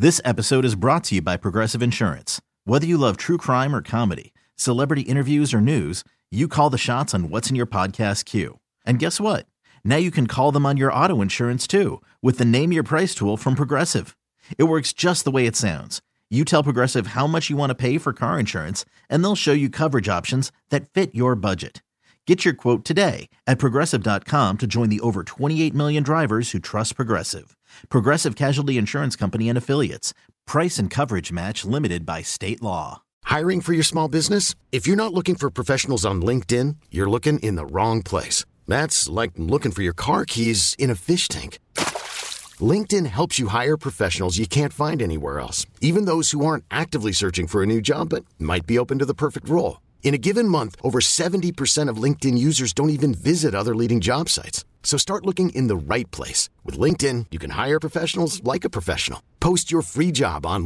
This episode is brought to you by Progressive Insurance. Whether you love true crime or comedy, celebrity interviews or news, you call the shots on what's in your podcast queue. And guess what? Now you can call them on your auto insurance too with the Name Your Price tool from Progressive. It works just the way it sounds. You tell Progressive how much you want to pay for car insurance, and they'll show you coverage options that fit your budget. Get your quote today at Progressive.com to join the over 28 million drivers who trust Progressive. Progressive Casualty Insurance Company and Affiliates. Price and coverage match limited by state law. Hiring for your small business? If you're not looking for professionals on LinkedIn, you're looking in the wrong place. That's like looking for your car keys in a fish tank. LinkedIn helps you hire professionals you can't find anywhere else, even those who aren't actively searching for a new job but might be open to the perfect role. In a given month, over 70% of LinkedIn users don't even visit other leading job sites. So start looking in the right place. With LinkedIn, you can hire professionals like a professional. Post your free job on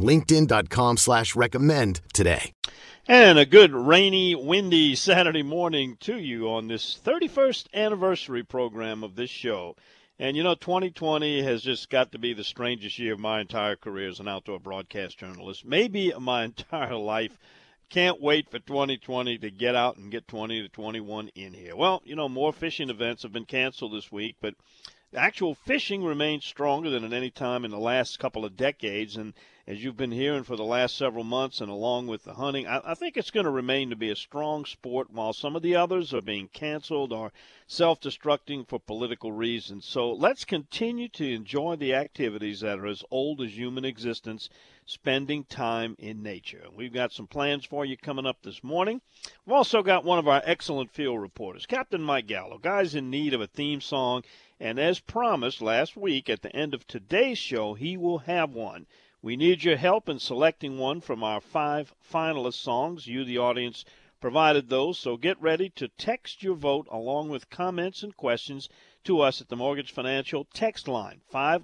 linkedin.com/recommend today. And a good rainy, windy Saturday morning to you on this 31st anniversary program of this show. And, 2020 has just got to be the strangest year of my entire career as an outdoor broadcast journalist, maybe my entire life. Can't wait for 2020 to get out and get 20 to 21 in here. Well, more fishing events have been canceled this week, but actual fishing remains stronger than at any time in the last couple of decades. And as you've been hearing for the last several months and along with the hunting, I think it's going to remain to be a strong sport while some of the others are being canceled or self-destructing for political reasons. So let's continue to enjoy the activities that are as old as human existence, spending time in nature. We've got some plans for you coming up this morning. We've also got one of our excellent field reporters, Captain Mike Gallo. Guy's in need of a theme song, and as promised last week, at the end of today's show, he will have one. We need your help in selecting one from our 5 finalist songs. You, the audience, provided those, so get ready to text your vote along with comments and questions to us at the Mortgage Financial text line,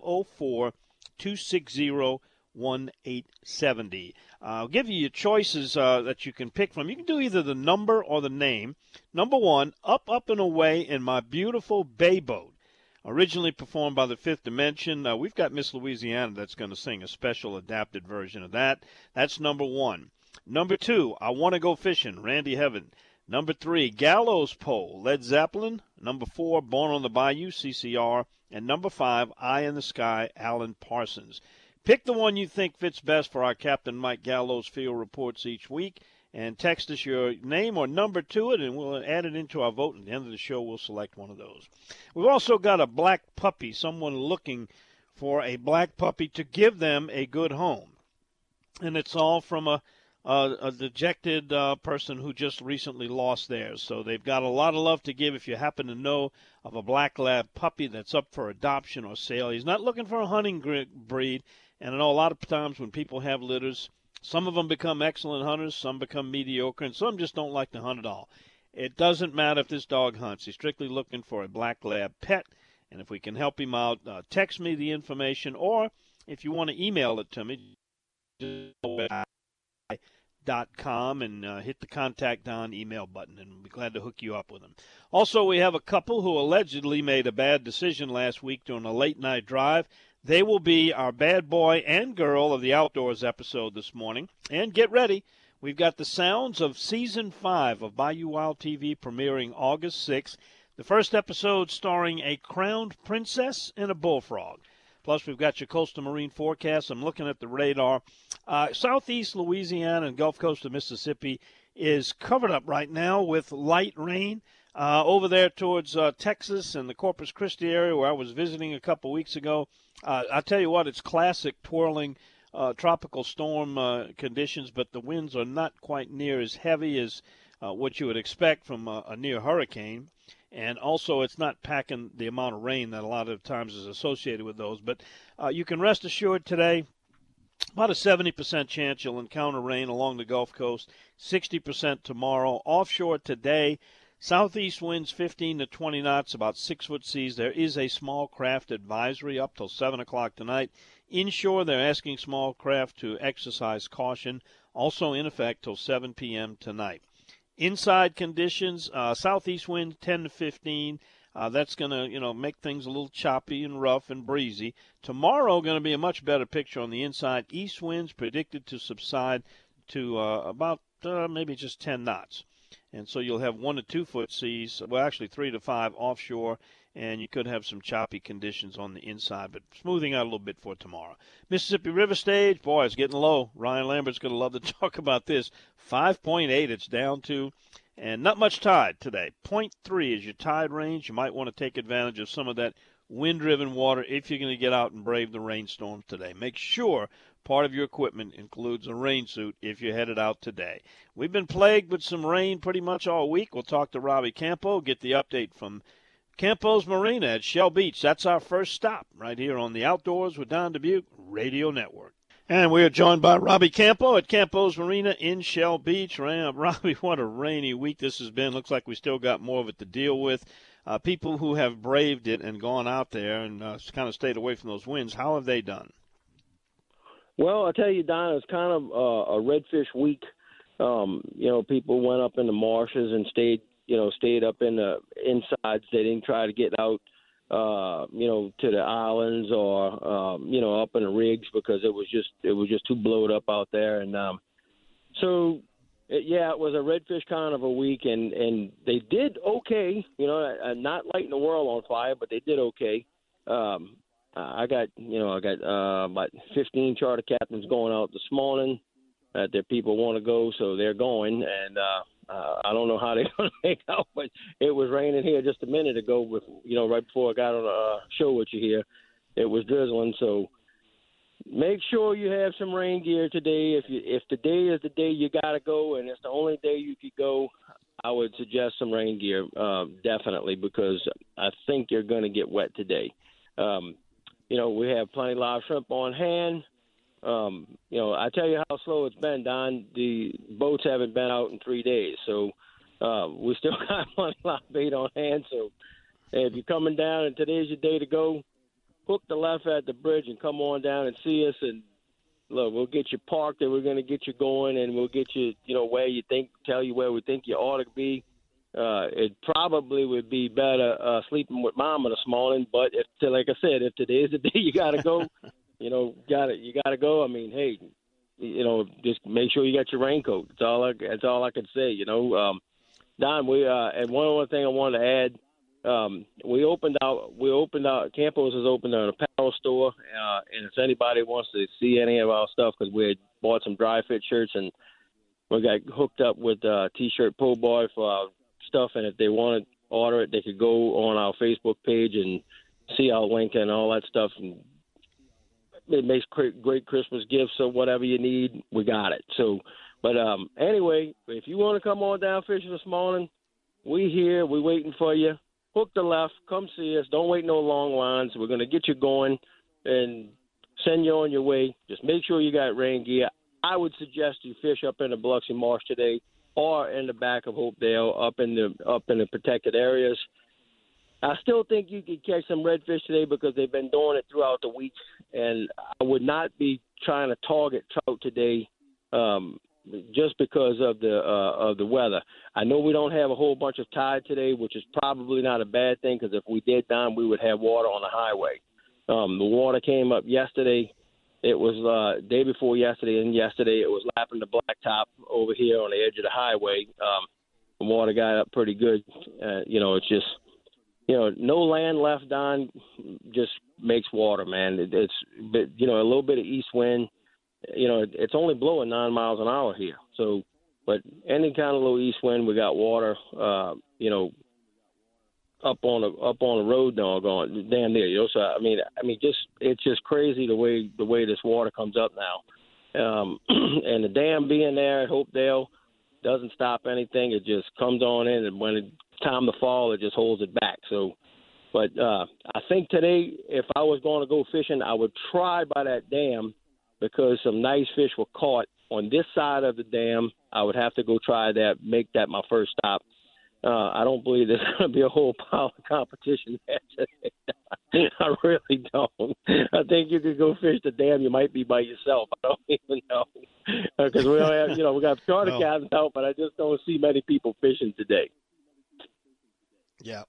504-260-1870. I'll give you your choices that you can pick from. You can do either the number or the name. Number 1, Up, and Away in My Beautiful Bay Boat. Originally performed by the Fifth Dimension. We've got Miss Louisiana that's going to sing a special adapted version of that. That's number 1. Number 2, I Want to Go Fishing, Randy Heaven. Number 3, Gallows Pole, Led Zeppelin. Number 4, Born on the Bayou, CCR. And number 5, Eye in the Sky, Alan Parsons. Pick the one you think fits best for our Captain Mike Gallo's field reports each week, and text us your name or number to it, and we'll add it into our vote. At the end of the show, we'll select one of those. We've also got a black puppy, someone looking for a black puppy to give them a good home. And it's all from a dejected person who just recently lost theirs. So they've got a lot of love to give if you happen to know of a black lab puppy that's up for adoption or sale. He's not looking for a hunting breed. And I know a lot of times when people have litters, some of them become excellent hunters, some become mediocre, and some just don't like to hunt at all. It doesn't matter if this dog hunts. He's strictly looking for a black lab pet, and if we can help him out, text me the information, or if you want to email it to me, .com and hit the Contact Don email button, and we'll be glad to hook you up with him. Also, we have a couple who allegedly made a bad decision last week during a late-night drive. They will be our bad boy and girl of the Outdoors episode this morning. And get ready. We've got the sounds of Season 5 of Bayou Wild TV premiering August 6th. The first episode starring a crowned princess and a bullfrog. Plus, we've got your coastal marine forecast. I'm looking at the radar. Southeast Louisiana and Gulf Coast of Mississippi is covered up right now with light rain. Over there towards Texas and the Corpus Christi area where I was visiting a couple weeks ago, I tell you what, it's classic twirling tropical storm conditions, but the winds are not quite near as heavy as what you would expect from a near hurricane. And also it's not packing the amount of rain that a lot of times is associated with those. But you can rest assured today, about a 70% chance you'll encounter rain along the Gulf Coast, 60% tomorrow. Offshore today, southeast winds 15 to 20 knots, about 6-foot seas. There is a small craft advisory up till 7 o'clock tonight. Inshore, they're asking small craft to exercise caution, also in effect till 7 p.m. tonight. Inside conditions, southeast wind 10 to 15, That's going to, make things a little choppy and rough and breezy. Tomorrow going to be a much better picture on the inside. East winds predicted to subside to about maybe just 10 knots. And so you'll have 1 to 2 foot seas, well, actually 3 to 5 offshore, and you could have some choppy conditions on the inside, but smoothing out a little bit for tomorrow. Mississippi River Stage, boy, it's getting low. Ryan Lambert's going to love to talk about this. 5.8 it's down to, and not much tide today. 0.3 is your tide range. You might want to take advantage of some of that wind-driven water if you're going to get out and brave the rainstorms today. Make sure part of your equipment includes a rain suit if you're headed out today. We've been plagued with some rain pretty much all week. We'll talk to Robbie Campo, get the update from Campo's Marina at Shell Beach. That's our first stop right here on the Outdoors with Don Dubuque Radio Network. And we are joined by Robbie Campo at Campo's Marina in Shell Beach. Robbie, what a rainy week this has been. Looks like we still got more of it to deal with. People who have braved it and gone out there and kind of stayed away from those winds, how have they done? Well, I tell you, Don, it's kind of a redfish week. People went up in the marshes and stayed up in the insides. They didn't try to get out, to the islands or, up in the rigs because it was just too blowed up out there. And it was a redfish kind of a week, and they did okay. Not lighting the world on fire, but they did okay. I got about 15 charter captains going out this morning. Their people want to go, so they're going. And I don't know how they're going to make out, but it was raining here just a minute ago. Right before I got on a show with you here, it was drizzling. So make sure you have some rain gear today. If today is the day you got to go, and it's the only day you could go, I would suggest some rain gear, definitely, because I think you're going to get wet today. We have plenty of live shrimp on hand. I tell you how slow it's been, Don. The boats haven't been out in 3 days, so we still got plenty of live bait on hand. So if you're coming down and today's your day to go, hook the left at the bridge and come on down and see us. And look, we'll get you parked, and we're going to get you going, and we'll get you, tell you where we think you ought to be. It probably would be better sleeping with Mama this morning, but like I said, if today is the day you got to go, you got to go. I mean, hey, just make sure you got your raincoat. That's all I can say. Don, and one other thing I wanted to add, we opened out. Campos has opened an apparel store, and if anybody wants to see any of our stuff, because we had bought some dry fit shirts and we got hooked up with T-shirt Po Boy for our stuff, and if they want to order it, they could go on our Facebook page and see our link and all that stuff. And it makes great Christmas gifts, so whatever you need, we got it. So, but anyway, if you want to come on down fishing this morning, we here, we waiting for you. Hook the left, come see us. Don't wait no long lines. We're going to get you going and send you on your way. Just make sure you got rain gear. I would suggest you fish up in the Biloxi Marsh today, or in the back of Hopedale, up in the protected areas. I still think you could catch some redfish today because they've been doing it throughout the week, and I would not be trying to target trout today just because of the weather. I know we don't have a whole bunch of tide today, which is probably not a bad thing because if we did, Don, we would have water on the highway. The water came up yesterday. It was day before yesterday, and yesterday it was lapping the blacktop over here on the edge of the highway. The water got up pretty good. It's just, no land left, Don, just makes water, man. It's a little bit of east wind. It's only blowing 9 miles an hour here. So, but any kind of little east wind, we got water, up on the road, doggone, damn near. So it's just crazy the way this water comes up now, and the dam being there at Hopedale doesn't stop anything. It just comes on in, and when it's time to fall, it just holds it back. So, but I think today, if I was going to go fishing, I would try by that dam because some nice fish were caught on this side of the dam. I would have to go try that, make that my first stop. I don't believe there's going to be a whole pile of competition there today. I really don't. I think you could go fish the dam. You might be by yourself. I don't even know because we don't have, we got charter cabins out, but I just don't see many people fishing today. Yeah.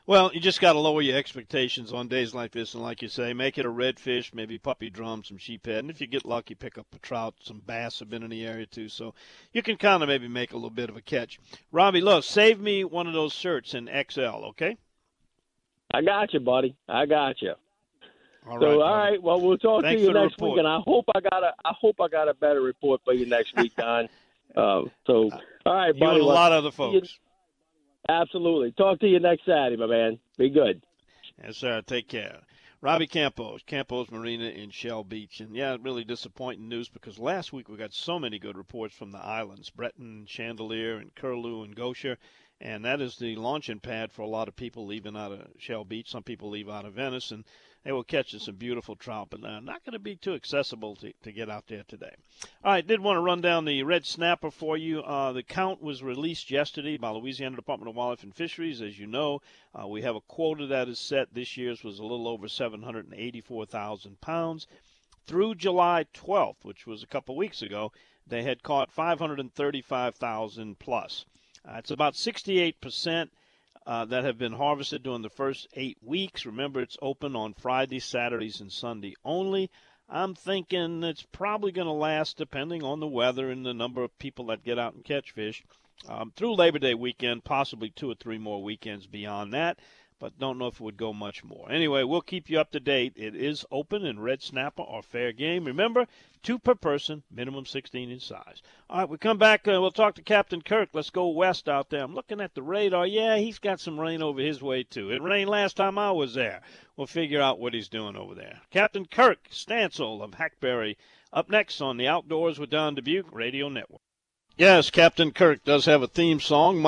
Well, you just got to lower your expectations on days like this, and like you say, make it a redfish, maybe puppy drum, some sheephead, and if you get lucky, pick up a trout. Some bass have been in the area too, so you can kind of maybe make a little bit of a catch. Robbie, look, save me one of those shirts in XL, okay? I got you, buddy. I got you. All right. Well, we'll talk Thanks to you for the next report. week, and I hope I got a better report for you next week, Don. All right, buddy. You and a lot of other folks. Absolutely. Talk to you next Saturday, my man. Be good. Yes, sir. Take care. Robbie Campos Marina in Shell Beach. And, yeah, really disappointing news because last week we got so many good reports from the islands, Breton, Chandelier, and Curlew and Gosher. And that is the launching pad for a lot of people leaving out of Shell Beach. Some people leave out of Venice, and they will catch some beautiful trout, but not going to be too accessible to get out there today. All right, did want to run down the red snapper for you. The count was released yesterday by Louisiana Department of Wildlife and Fisheries. As you know, we have a quota that is set. This year's was a little over 784,000 pounds. Through July 12th, which was a couple weeks ago, they had caught 535,000 plus. It's about 68% that have been harvested during the first 8 weeks. Remember, it's open on Fridays, Saturdays, and Sunday only. I'm thinking it's probably going to last, depending on the weather and the number of people that get out and catch fish, through Labor Day weekend, possibly 2 or 3 more weekends beyond that, but don't know if it would go much more. Anyway, we'll keep you up to date. It is open, and red snapper are fair game. Remember, 2 per person, minimum 16 in size. All right, we come back. We'll talk to Captain Kirk. Let's go west out there. I'm looking at the radar. Yeah, he's got some rain over his way, too. It rained last time I was there. We'll figure out what he's doing over there. Captain Kirk Stansel of Hackberry up next on the Outdoors with Don Dubuque Radio Network. Yes, Captain Kirk does have a theme song.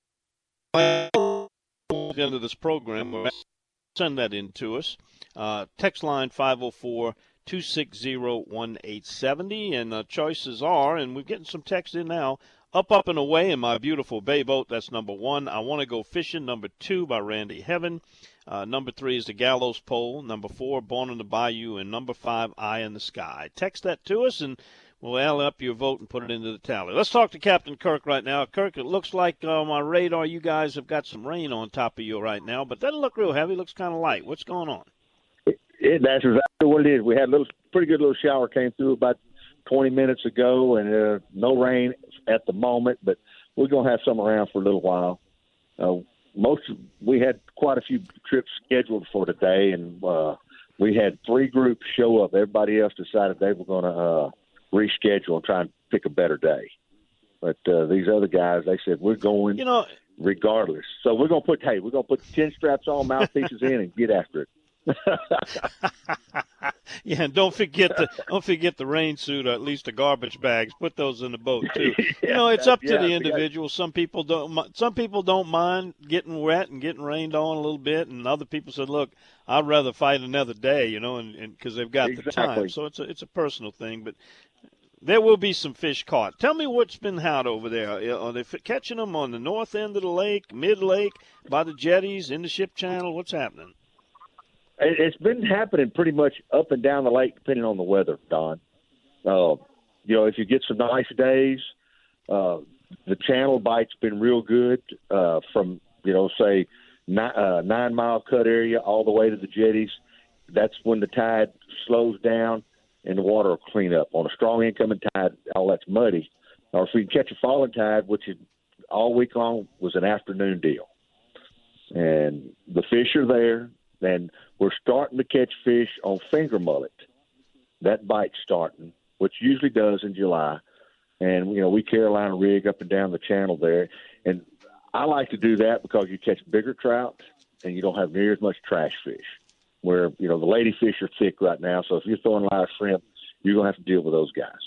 The end of this program, we'll send that in to us. Text line 504-260-1870, and choices are, and we're getting some text in now, Up, and Away in My Beautiful Bay Boat, that's number 1. I Want to Go Fishing, number 2 by Randy Heaven. Number 3 is The Gallows Pole. Number 4, Born in the Bayou. And number 5, Eye in the Sky. Text that to us, and we'll add up your vote and put it into the tally. Let's talk to Captain Kirk right now. Kirk, it looks like on my radar you guys have got some rain on top of you right now, but doesn't look real heavy. Looks kind of light. What's going on? That's exactly what it is. We had a pretty good little shower came through about 20 minutes ago, and no rain at the moment, but we're going to have some around for a little while. We had quite a few trips scheduled for today, and we had 3 groups show up. Everybody else decided they were going to reschedule and try and pick a better day. But these other guys, they said, we're going regardless. So we're going to put 10 straps on, mouthpieces in, and get after it. Yeah, and don't forget the rain suit, or at least the garbage bags. Put those in the boat too. It's up to the individual. Some people don't mind getting wet and getting rained on a little bit, and other people said, "Look, I'd rather fight another day," and because they've got the time. So it's a personal thing, but there will be some fish caught. Tell me what's been out over there. Are they catching them on the north end of the lake, mid-lake, by the jetties, in the ship channel? What's happening? It's been happening pretty much up and down the lake, depending on the weather, Don. If you get some nice days, the channel bite's been real good from, say, 9 Mile Cut area all the way to the jetties. That's when the tide slows down and the water will clean up. On a strong incoming tide, all that's muddy. Or if we can catch a falling tide, which is all week long, was an afternoon deal. And the fish are there. And we're starting to catch fish on finger mullet. That bite's starting, which usually does in July. And, we Carolina rig up and down the channel there. And I like to do that because you catch bigger trout and you don't have near as much trash fish. Where, the ladyfish are thick right now. So if you're throwing live shrimp, you're going to have to deal with those guys.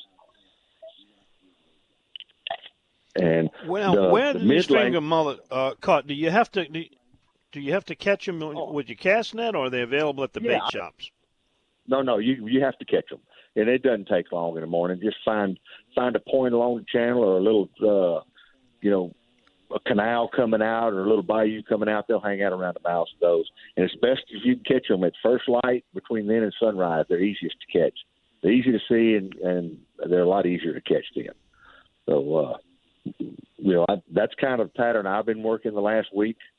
And where did these finger mullet caught? Do you have to catch them with your cast net, or are they available at the bait shops? No, you have to catch them, and it doesn't take long in the morning. Just find a point along the channel or a little, a canal coming out or a little bayou coming out. They'll hang out around the mouths of those, and it's best if you can catch them at first light between then and sunrise. They're easiest to catch. They're easy to see, and they're a lot easier to catch then. So, that's kind of the pattern I've been working the last week.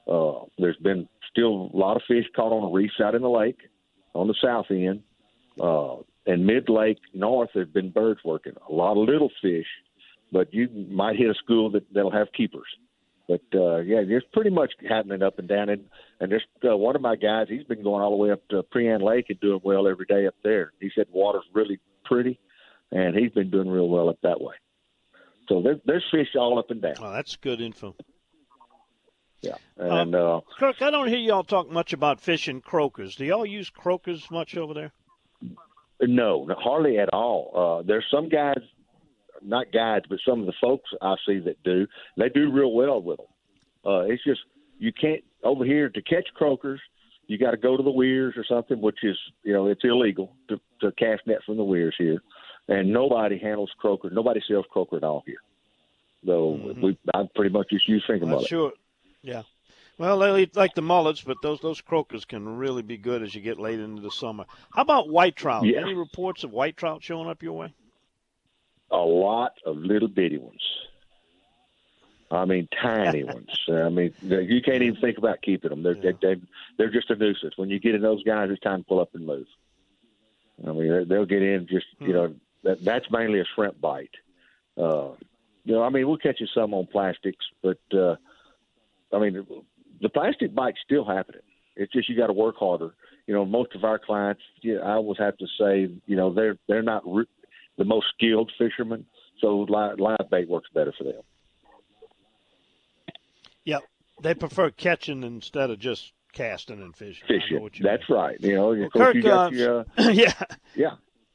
There's been still a lot of fish caught on the reefs out in the lake on the south end. And mid-lake north, there's been birds working. A lot of little fish, but you might hit a school that'll have keepers. But, yeah, there's pretty much happening up and down. And there's one of my guys, he's been going all the way up to Prean Lake and doing well every day up there. He said water's really pretty, and he's been doing real well up that way. So there's fish all up and down. Oh, that's good info. Yeah. And Kirk, I don't hear y'all talk much about fishing croakers. Do y'all use croakers much over there? No, hardly at all. There's some guys, not guides, but some of the folks I see that do. They do real well with them. It's just you can't over here to catch croakers. You got to go to the weirs or something, which is it's illegal to cast net from the weirs here, and nobody handles croaker. Nobody sells croaker at all here. So I pretty much just use finger mullet. Sure, yeah. Well, they eat like the mullets, but those croakers can really be good as you get late into the summer. How about white trout? Yeah. Any reports of white trout showing up your way? A lot of little bitty ones. I mean, tiny ones. I mean, you can't even think about keeping them. They're just a nuisance. When you get in those guys, it's time to pull up and move. I mean, they'll get in just, that's mainly a shrimp bite. I mean, we'll catch you some on plastics, but, I mean, the plastic bite's still happening. It's just you got to work harder. Most of our clients, I always have to say, they're not the most skilled fishermen, so live bait works better for them. Yeah, they prefer catching instead of just casting and fishing. Fishing, that's right. Well, Kirk, yeah.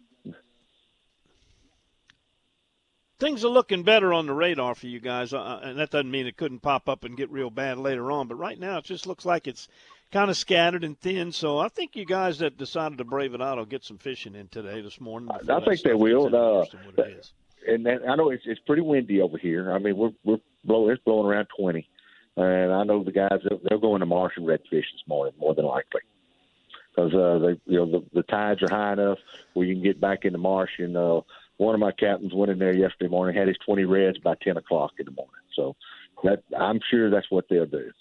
Things are looking better on the radar for you guys, and that doesn't mean it couldn't pop up and get real bad later on. But right now, it just looks like it's kind of scattered and thin. So I think you guys that decided to brave it out will get some fishing in this morning. I think they will. And I know it's pretty windy over here. I mean, it's blowing around 20, and I know the guys they'll go into marsh and redfish this morning more than likely because the tides are high enough where you can get back in the marsh. And one of my captains went in there yesterday morning, had his 20 reds by 10 o'clock in the morning. So I'm sure that's what they'll do.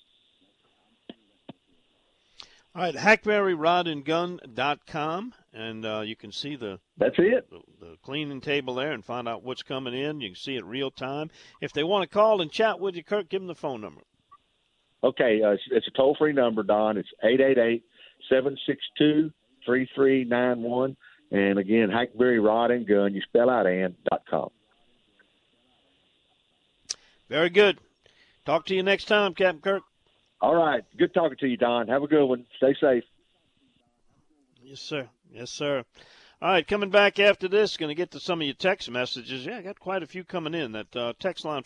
All right, hackberryrodandgun.com, and you can see That's it. The cleaning table there and find out what's coming in. You can see it real time. If they want to call and chat with you, Kirk, give them the phone number. Okay, it's a toll-free number, Don. It's 888-762-3391. And, again, Hackberry Rod and Gun, you spell out .com. Very good. Talk to you next time, Captain Kirk. All right. Good talking to you, Don. Have a good one. Stay safe. Yes, sir. Yes, sir. All right, coming back after this, going to get to some of your text messages. Yeah, I got quite a few coming in. That text line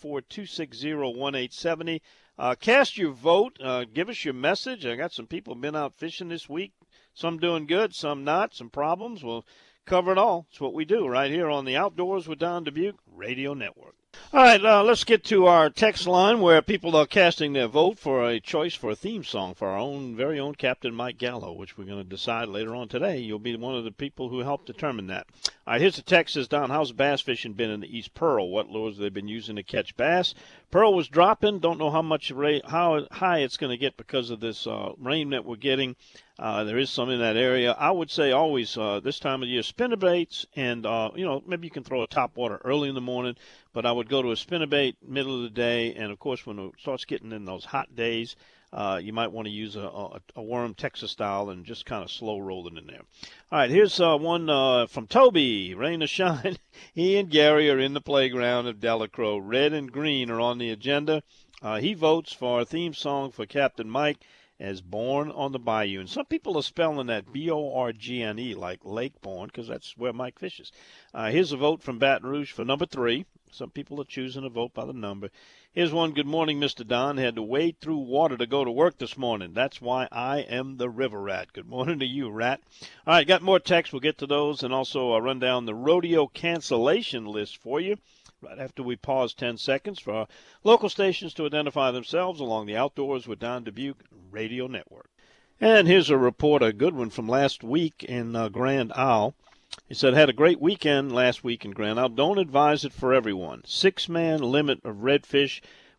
504-260-1870. Cast your vote. Give us your message. I got some people been out fishing this week. Some doing good, some not, some problems. We'll cover it all. It's what we do right here on the Outdoors with Don Dubuque Radio Network. All right, let's get to our text line where people are casting their vote for a choice for a theme song for our very own Captain Mike Gallo, which we're going to decide later on today. You'll be one of the people who helped determine that. All right, here's the text. Says, Don, how's bass fishing been in the East Pearl? What lures have they been using to catch bass? Pearl was dropping. Don't know how high it's going to get because of this rain that we're getting. There is some in that area. I would say always this time of year, spinnerbaits, and maybe you can throw a topwater early in the morning, but I would go to a spinnerbait middle of the day, and of course when it starts getting in those hot days, you might want to use a worm Texas style and just kind of slow roll it in there. All right, here's one from Toby, rain or shine. He and Gary are in the playground of Delacroix. Red and green are on the agenda. He votes for a theme song for Captain Mike as Born on the Bayou. And some people are spelling that B-O-R-G-N-E, like Lake Born, because that's where Mike fishes. Here's a vote from Baton Rouge for number 3. Some people are choosing to vote by the number. Here's one. Good morning, Mr. Don. Had to wade through water to go to work this morning. That's why I am the river rat. Good morning to you, Rat. All right, got more texts. We'll get to those, and also I'll run down the rodeo cancellation list for you right after we pause 10 seconds for our local stations to identify themselves along the Outdoors with Don Dubuque Radio Network. And here's a report, a good one from last week in Grand Isle. He said, had a great weekend last week in Grand Isle. Don't advise it for everyone. 6-man limit of redfish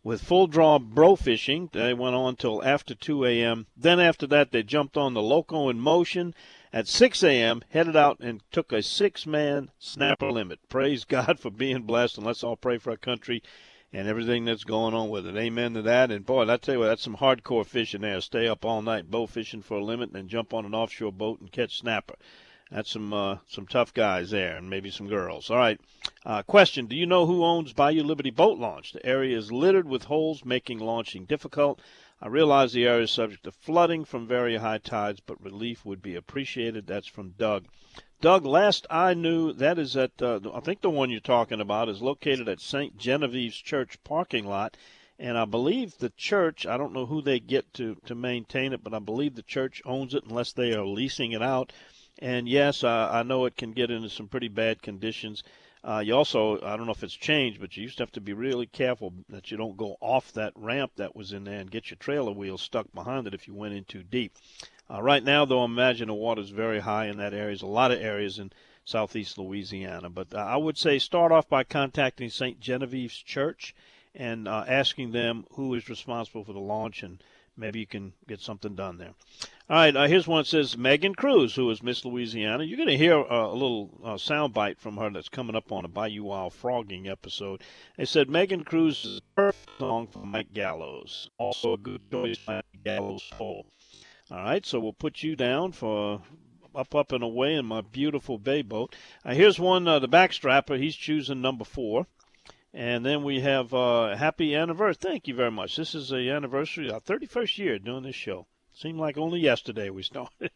with full draw bro fishing. They went on till after 2 a.m. Then after that, they jumped on the Loco in Motion at 6 a.m., headed out and took a 6-man snapper limit. Praise God for being blessed, and let's all pray for our country and everything that's going on with it. Amen to that. And, boy, I tell you what, that's some hardcore fishing there. Stay up all night bow fishing for a limit and then jump on an offshore boat and catch snapper. That's some tough guys there, and maybe some girls. All right. Question, do you know who owns Bayou Liberty Boat Launch? The area is littered with holes, making launching difficult. I realize the area is subject to flooding from very high tides, but relief would be appreciated. That's from Doug. Doug, last I knew, that is at, I think the one you're talking about is located at St. Genevieve's Church parking lot. And I believe the church, I don't know who they get to maintain it, but I believe the church owns it unless they are leasing it out. And, yes, I know it can get into some pretty bad conditions. You also, I don't know if it's changed, but you used to have to be really careful that you don't go off that ramp that was in there and get your trailer wheel stuck behind it if you went in too deep. Right now, though, I imagine the water is very high in that area. There's a lot of areas in southeast Louisiana. But I would say start off by contacting St. Genevieve's Church and asking them who is responsible for the launch, and maybe you can get something done there. All right, here's one that says, Megan Cruz, who is Miss Louisiana. You're going to hear a little sound bite from her that's coming up on a Bayou Wild Frogging episode. They said, Megan Cruz is a perfect song for Mike Gallows. Also a good choice, Mike Gallows poll. All right, so we'll put you down for up and away in my beautiful bay boat. Here's one, the backstrapper. He's choosing number 4. And then we have happy anniversary. Thank you very much. This is the anniversary, our 31st year doing this show. Seemed like only yesterday we started.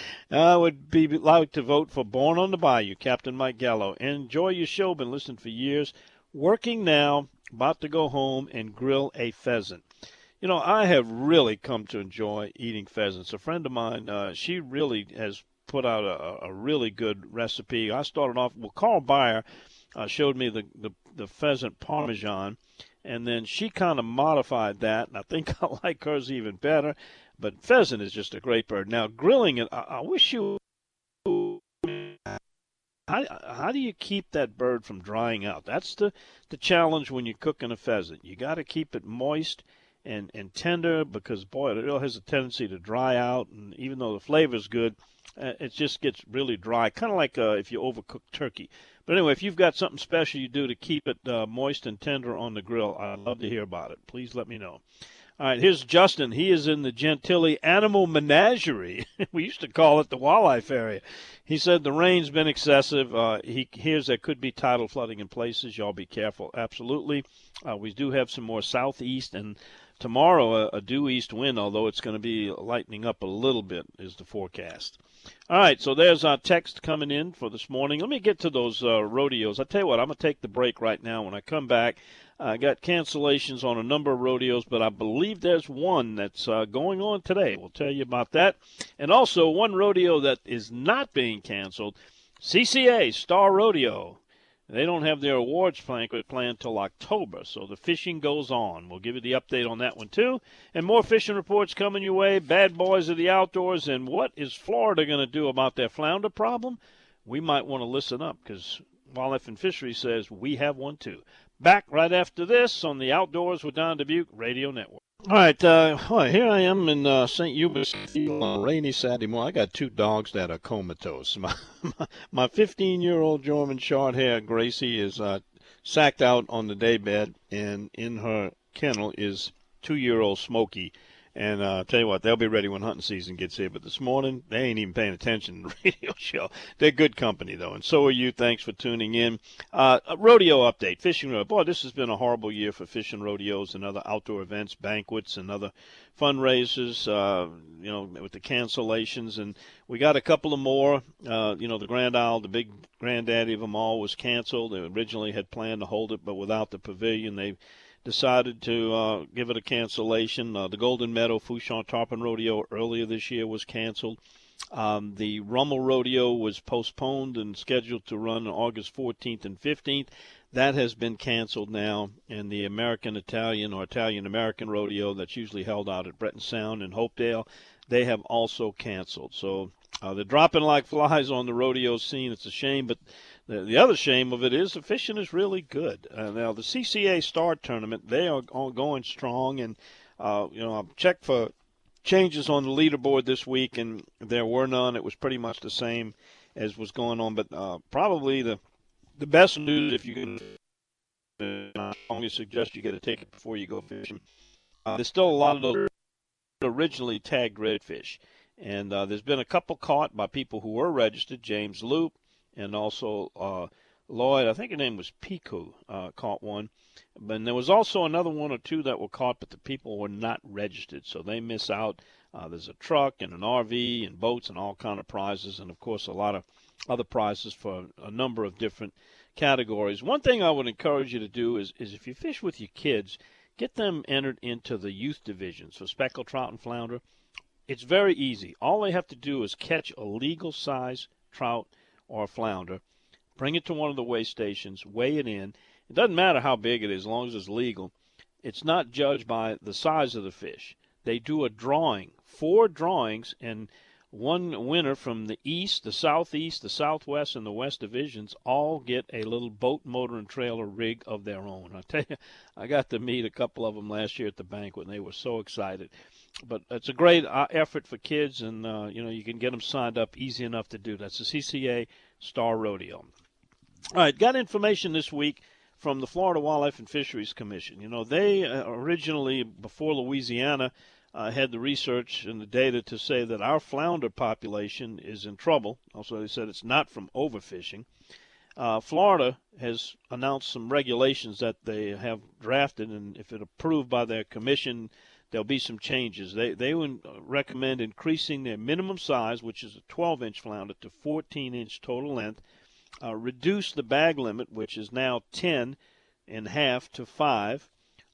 I would like to vote for Born on the Bayou, Captain Mike Gallo. Enjoy your show. Been listening for years. Working now, about to go home and grill a pheasant. You know, I have really come to enjoy eating pheasants. A friend of mine, she really has put out a really good recipe. I started off, Carl Beyer showed me the pheasant parmesan, and then she kind of modified that, and I think I like hers even better. But pheasant is just a great bird. Now, grilling it, I wish you how do you keep that bird from drying out? That's the challenge when you're cooking a pheasant. You got to keep it moist and tender because, boy, it has a tendency to dry out. And even though the flavor's good, it just gets really dry, kind of like if you overcook turkey. But anyway, if you've got something special you do to keep it moist and tender on the grill, I'd love to hear about it. Please let me know. All right, here's Justin. He is in the Gentilly Animal Menagerie. We used to call it the Wildlife Area. He said the rain's been excessive. He hears there could be tidal flooding in places. Y'all be careful. Absolutely. We do have some more southeast, and tomorrow a due east wind, although it's going to be lightening up a little bit, is the forecast. All right, so there's our text coming in for this morning. Let me get to those rodeos. I tell you what, I'm going to take the break right now. When I come back, I got cancellations on a number of rodeos, but I believe there's one that's going on today. We'll tell you about that. And also one rodeo that is not being canceled, CCA, Star Rodeo. They don't have their awards planned till October, so the fishing goes on. We'll give you the update on that one, too. And more fishing reports coming your way, bad boys of the outdoors, and what is Florida going to do about their flounder problem? We might want to listen up, because Wildlife and Fisheries says we have one, too. Back right after this on the Outdoors with Don Dubuque Radio Network. All right, here I am in St. Hubert on a rainy Saturday morning. I got 2 dogs that are comatose. My 15-year-old German short-haired Gracie is sacked out on the daybed, and in her kennel is 2-year-old Smokey. And I'll tell you what, they'll be ready when hunting season gets here. But this morning, they ain't even paying attention to the radio show. They're good company, though, and so are you. Thanks for tuning in. A rodeo update, fishing rodeo. Boy, this has been a horrible year for fishing rodeos and other outdoor events, banquets, and other fundraisers, with the cancellations. And we got a couple of more. The Grand Isle, the big granddaddy of them all, was canceled. They originally had planned to hold it, but without the pavilion, they decided to give it a cancellation. The Golden Meadow Fouchon Tarpon Rodeo earlier this year was canceled. The Rummel Rodeo was postponed and scheduled to run August 14th and 15th. That has been canceled now. And the American-Italian or Italian-American Rodeo that's usually held out at Breton Sound and Hopedale, they have also canceled. So they're dropping like flies on the rodeo scene. It's a shame, but The other shame of it is the fishing is really good. Now, the CCA Star Tournament, they are all going strong. And, I've checked for changes on the leaderboard this week, and there were none. It was pretty much the same as was going on. But probably the best news, if you can, I strongly suggest you get a ticket before you go fishing. There's still a lot of those originally tagged redfish. And there's been a couple caught by people who were registered. James Loop and also Lloyd, I think her name was Piku, caught one. But there was also another one or two that were caught, but the people were not registered, so they miss out. There's a truck and an RV and boats and all kind of prizes, and, of course, a lot of other prizes for a number of different categories. One thing I would encourage you to do is if you fish with your kids, get them entered into the youth divisions for speckled trout and flounder. It's very easy. All they have to do is catch a legal size trout or flounder, bring it to one of the weigh stations, weigh it in. It doesn't matter how big it is as long as it's legal. It's not judged by the size of the fish. They do a drawing, 4 drawings, and one winner from the east, the southeast, the southwest, and the west divisions all get a little boat, motor, and trailer rig of their own. I tell you, I got to meet a couple of them last year at the banquet, and they were so excited. But it's a great effort for kids, and, you can get them signed up easy enough to do. That's the CCA Star Rodeo. All right, got information this week from the Florida Wildlife and Fisheries Commission. They originally, before Louisiana, had the research and the data to say that our flounder population is in trouble. Also, they said it's not from overfishing. Florida has announced some regulations that they have drafted, and if it approved by their commission, there'll be some changes. They would recommend increasing their minimum size, which is a 12-inch flounder, to 14-inch total length, reduce the bag limit, which is now 10 and half to 5,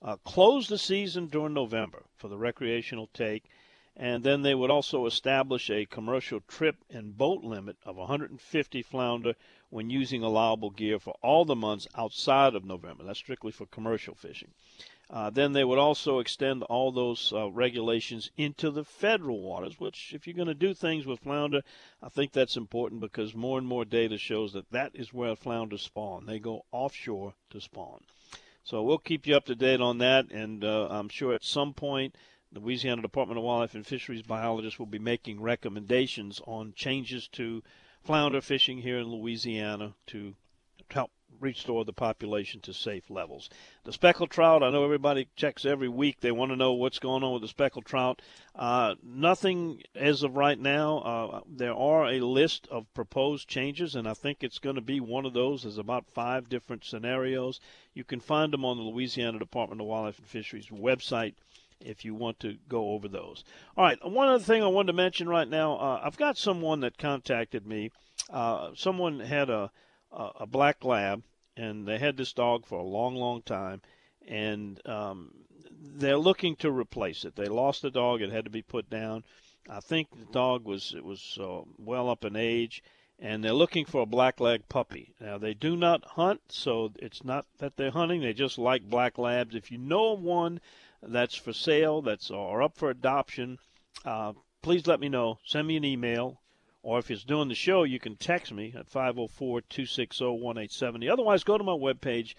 close the season during November for the recreational take, and then they would also establish a commercial trip and boat limit of 150 flounder when using allowable gear for all the months outside of November. That's strictly for commercial fishing. Then they would also extend all those regulations into the federal waters, which, if you're going to do things with flounder, I think that's important because more and more data shows that is where flounder spawn. They go offshore to spawn. So we'll keep you up to date on that, and I'm sure at some point the Louisiana Department of Wildlife and Fisheries biologists will be making recommendations on changes to flounder fishing here in Louisiana to help restore the population to safe levels. The speckled trout, I know everybody checks every week. They want to know what's going on with the speckled trout. Nothing as of right now. There are a list of proposed changes, and I think it's going to be one of those. There's about 5 different scenarios. You can find them on the Louisiana Department of Wildlife and Fisheries website if you want to go over those. All right, one other thing I wanted to mention right now, I've got someone that contacted me. Someone had a black lab, and they had this dog for a long, long time, and they're looking to replace it. They lost the dog. It had to be put down. I think the dog was well up in age, and they're looking for a black-leg puppy. Now, they do not hunt, so it's not that they're hunting. They just like black labs. If you know of one that's for sale, or up for adoption, please let me know. Send me an email. Or if it's doing the show, you can text me at 504-260-1870. Otherwise, go to my webpage,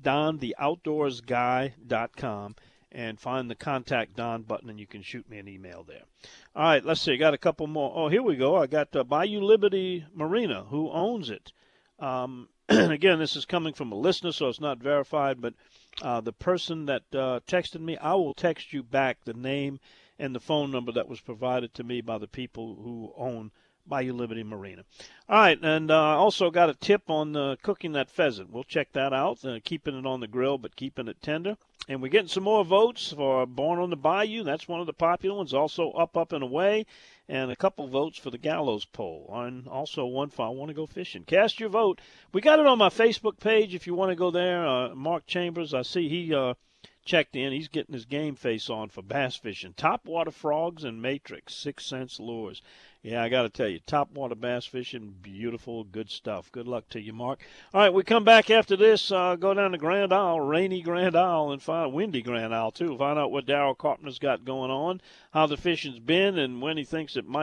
DonTheOutdoorsGuy.com, and find the Contact Don button, and you can shoot me an email there. All right, let's see. I got a couple more. Oh, here we go. I got Bayou Liberty Marina, who owns it. Again, this is coming from a listener, so it's not verified, but the person that texted me, I will text you back the name and the phone number that was provided to me by the people who own Bayou Liberty Marina. All right, and also got a tip on cooking that pheasant. We'll check that out, keeping it on the grill but keeping it tender. And we're getting some more votes for Born on the Bayou. That's one of the popular ones. Also Up and Away, and a couple votes for the Gallows poll. And also one for I Want to Go Fishing. Cast your vote. We got it on my Facebook page if you want to go there. Mark Chambers, I see he checked in. He's getting his game face on for bass fishing. Topwater frogs and matrix, 6 cents lures. Yeah, I got to tell you, topwater bass fishing, beautiful, good stuff. Good luck to you, Mark. All right, we come back after this, go down to Grand Isle, rainy Grand Isle, and windy Grand Isle, too. Find out what Darryl Carpenter's got going on, how the fishing's been, and when he thinks it might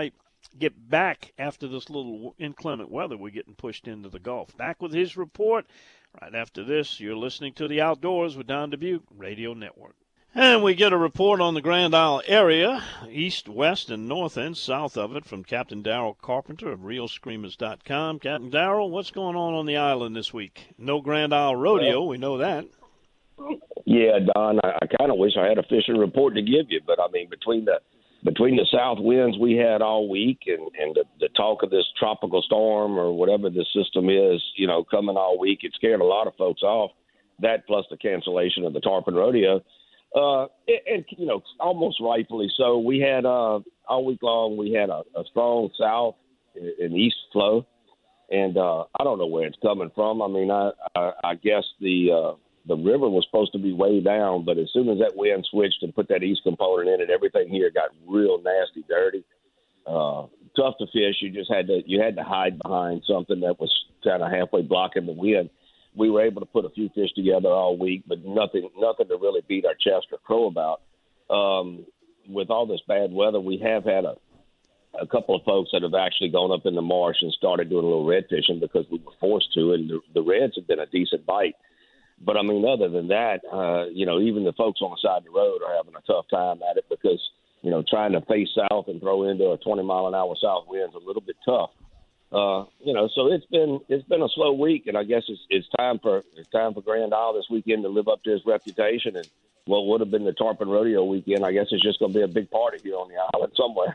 get back after this little inclement weather. We're getting pushed into the Gulf. Back with his report right after this. You're listening to The Outdoors with Don Dubuque Radio Network. And we get a report on the Grand Isle area, east, west, and north and south of it from Captain Darrell Carpenter of RealScreamers.com. Captain Darrell, what's going on the island this week? No Grand Isle Rodeo, we know that. Yeah, Don, I kind of wish I had a fishing report to give you, but I mean, between the south winds we had all week and the talk of this tropical storm or whatever this system is, coming all week, it scared a lot of folks off. That plus the cancellation of the Tarpon Rodeo. And almost rightfully so. We had all week long, we had a strong south and east flow. And I don't know where it's coming from. I mean, I guess the river was supposed to be way down, but as soon as that wind switched and put that east component in it, everything here got real nasty, dirty. Tough to fish. You had to hide behind something that was kind of halfway blocking the wind. We were able to put a few fish together all week, but nothing to really beat our chest or crow about. With all this bad weather, we have had a couple of folks that have actually gone up in the marsh and started doing a little red fishing because we were forced to, and the reds have been a decent bite. But, I mean, other than that, even the folks on the side of the road are having a tough time at it because, trying to face south and throw into a 20-mile-an-hour south wind is a little bit tough. So it's been a slow week, and I guess it's time for Grand Isle this weekend to live up to his reputation. And what would have been the Tarpon Rodeo weekend, I guess it's just going to be a big party here on the island somewhere.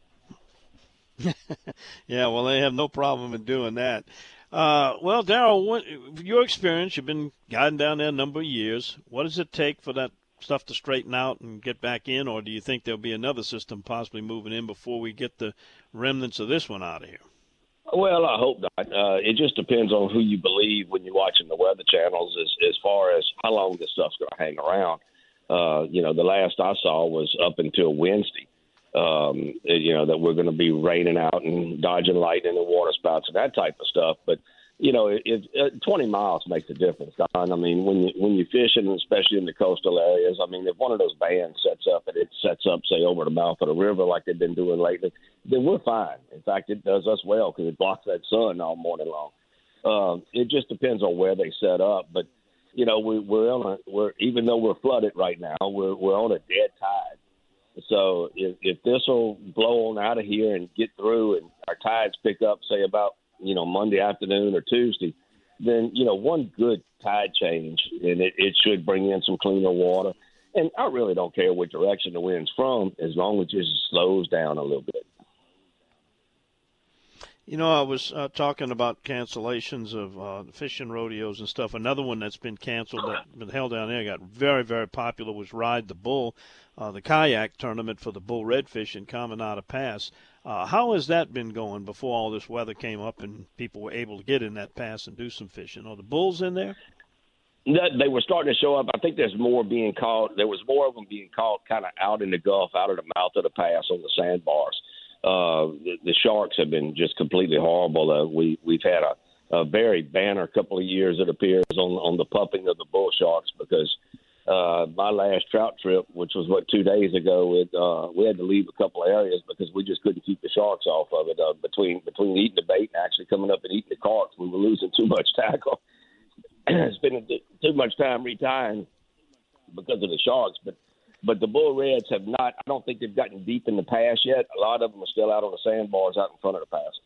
Yeah, well, they have no problem in doing that. Well, Darrell, your experience, you've been guiding down there a number of years. What does it take for that stuff to straighten out and get back in, or do you think there'll be another system possibly moving in before we get the remnants of this one out of here? Well, I hope not. It just depends on who you believe when you're watching the weather channels as far as how long this stuff's going to hang around. The last I saw was up until Wednesday, that we're going to be raining out and dodging lightning and water spouts and that type of stuff. But, 20 miles makes a difference, Don. I mean, when you're fishing, especially in the coastal areas, I mean, if one of those bands sets up, say, over the mouth of the river like they've been doing lately, then we're fine. In fact, it does us well because it blocks that sun all morning long. It just depends on where they set up. But, we're even though we're flooded right now, we're on a dead tide. So if this will blow on out of here and get through and our tides pick up, say, about, Monday afternoon or Tuesday, then, one good tide change, and it should bring in some cleaner water. And I really don't care what direction the wind's from as long as it just slows down a little bit. I was talking about cancellations of fishing rodeos and stuff. Another one that's been canceled that been held down there got very, very popular was Ride the Bull, the kayak tournament for the bull redfish in Caminada Pass. How has that been going before all this weather came up and people were able to get in that pass and do some fishing? Are the bulls in there? They were starting to show up. I think there's more being caught. There was more of them being caught kind of out in the Gulf, out of the mouth of the pass on the sandbars. The sharks have been just completely horrible. We've had a very banner couple of years, it appears, on the pumping of the bull sharks because my last trout trip, which was 2 days ago, we had to leave a couple of areas because we just couldn't keep the sharks off of it. Between eating the bait and actually coming up and eating the carps, we were losing too much tackle. Spending too much time retying because of the sharks, but the bull reds have not. I don't think they've gotten deep in the pass yet. A lot of them are still out on the sandbars out in front of the passes.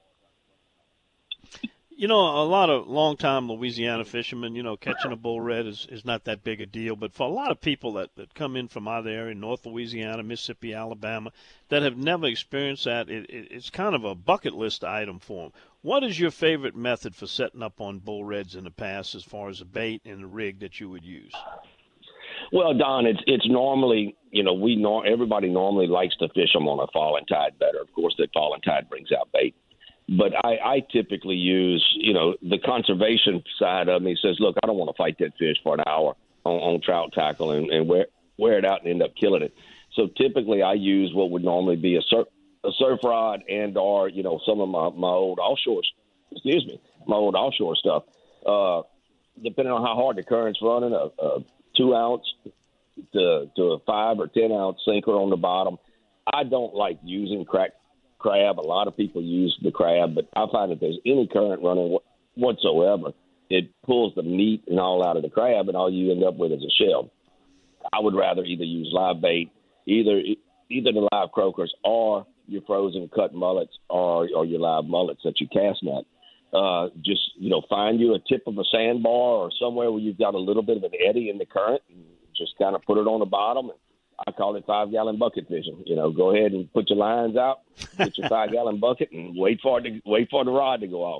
A lot of long-time Louisiana fishermen, catching a bull red is not that big a deal. But for a lot of people that come in from either area, North Louisiana, Mississippi, Alabama, that have never experienced that, it's kind of a bucket list item for them. What is your favorite method for setting up on bull reds in the pass as far as a bait and a rig that you would use? Well, Don, it's normally, everybody normally likes to fish them on a falling tide better. Of course, that falling tide brings out bait. But I typically use, the conservation side of me says, look, I don't want to fight that fish for an hour on trout tackle and wear it out and end up killing it. So typically I use what would normally be a surf rod and or, some of my old offshore stuff. Depending on how hard the current's running, a 2-ounce to a 5 or 10 ounce sinker on the bottom. I don't like using cracked crab. A lot of people use the crab, but I find if there's any current running whatsoever, it pulls the meat and all out of the crab, and all you end up with is a shell. I would rather either use live bait, either the live croakers or your frozen cut mullets or your live mullets that you cast net. Just, find you a tip of a sandbar or somewhere where you've got a little bit of an eddy in the current and just kind of put it on the bottom. I call it 5-gallon bucket fishing. Go ahead and put your lines out, get your 5-gallon bucket, and wait for the rod to go off,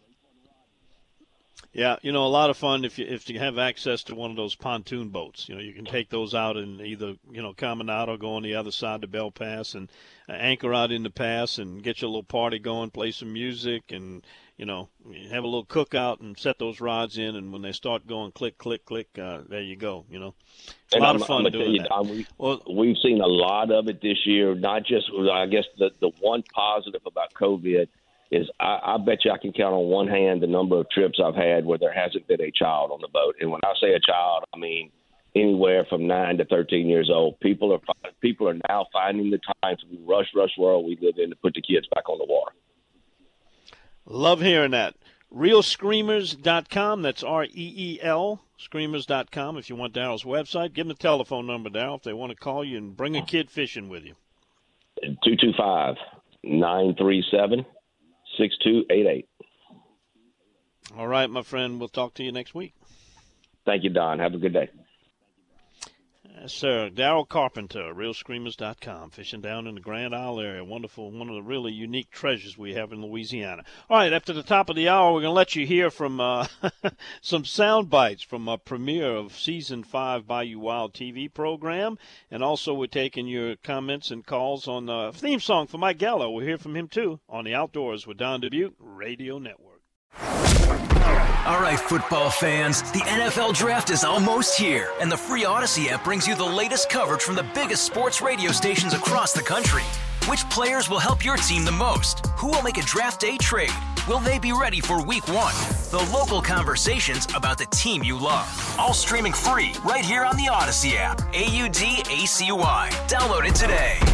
Yeah, a lot of fun if you have access to one of those pontoon boats. You can take those out and either, Caminado, go on the other side to Bell Pass and anchor out in the pass and get your little party going, play some music and, have a little cookout and set those rods in. And when they start going click, click, click, there you go, It's a lot of fun doing that. Don, we've seen a lot of it this year, not just, I guess, the one positive about COVID is I bet you I can count on one hand the number of trips I've had where there hasn't been a child on the boat. And when I say a child, I mean anywhere from 9 to 13 years old. People are now finding the time to rush world we live in to put the kids back on the water. Love hearing that. ReelScreamers.com, that's REEL, Screamers.com. If you want Daryl's website, give them the telephone number, Daryl, if they want to call you and bring a kid fishing with you. 225-937-6288. All right, my friend. We'll talk to you next week. Thank you, Don. Have a good day. Yes, sir. Daryl Carpenter, ReelScreamers.com, fishing down in the Grand Isle area. Wonderful, one of the really unique treasures we have in Louisiana. All right, after the top of the hour, we're going to let you hear from some sound bites from a premiere of Season 5 Bayou Wild TV program. And also we're taking your comments and calls on the theme song for Mike Gallo. We'll hear from him, too, on the Outdoors with Don Dubuque Radio Network. All right, football fans, the NFL Draft is almost here, and the free Odyssey app brings you the latest coverage from the biggest sports radio stations across the country. Which players will help your team the most? Who will make a draft day trade? Will they be ready for Week 1? The local conversations about the team you love. All streaming free right here on the Odyssey app. AUDACY. Download it today.